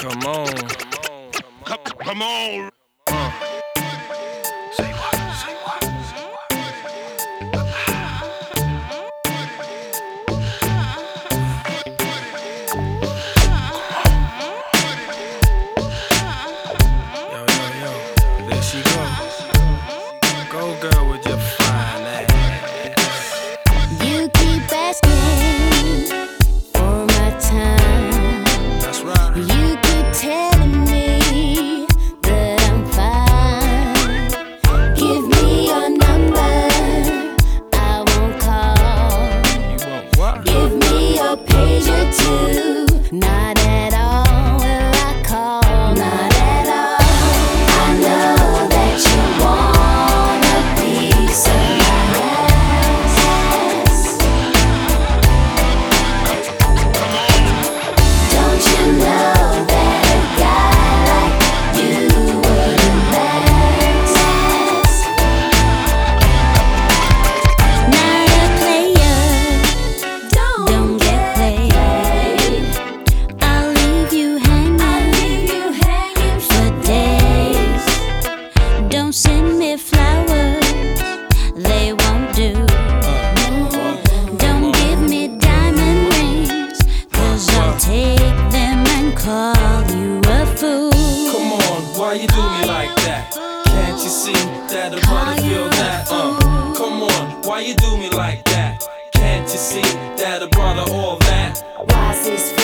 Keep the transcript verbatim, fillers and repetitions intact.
Come on. Come, come on. Uh. Say what? Say what? Say what? Yo, yo, yo. There she go. Go, girl, with your fine ass. You keep asking for my time. That's right. You keep telling me that I'm fine. Give me your number, I won't call. You want what? Give me your pager too. Not at all will I call. Not at all. I know that you want a piece of my ass. Don't you know that a guy like you wouldn't last? Not a player, don't get played. I'll leave you hanging for days. Don't send me flowers, they won't do. Don't give me diamond rings, cause I'll take them and call you a fool. Come on, why you do me like that? Can't you see that a brother feel that? Uh, come on, why you do me like that? Can't you see that a brother all that? Why's this